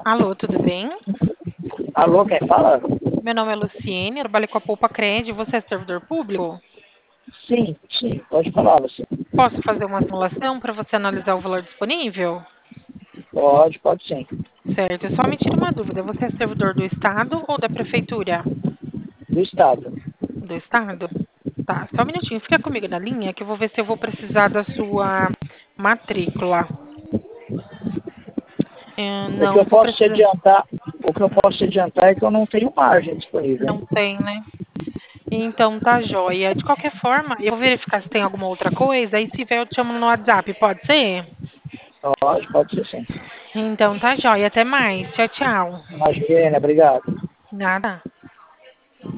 Alô, tudo bem? Alô, quem fala? Meu nome é Luciene, eu trabalho com a Poupa Cred. Você é servidor público? Sim, sim, pode falar, você. Posso fazer uma simulação para você analisar o valor disponível? Pode sim. Certo, só me tira uma dúvida. Você é servidor do Estado ou da Prefeitura? Do Estado. Do Estado? Tá, só um minutinho. Fica comigo na linha que eu vou ver se eu vou precisar da sua matrícula. O que eu Não vou posso te precisar. adiantar, o que eu posso te adiantar é que eu não tenho margem disponível, Não hein? tem, né? Então tá joia. De qualquer forma, eu vou verificar se tem alguma outra coisa. E se tiver, eu te chamo no WhatsApp, pode ser? Pode ser sim. Então tá joia. Até mais. Tchau, tchau. Imagina, obrigado. Nada.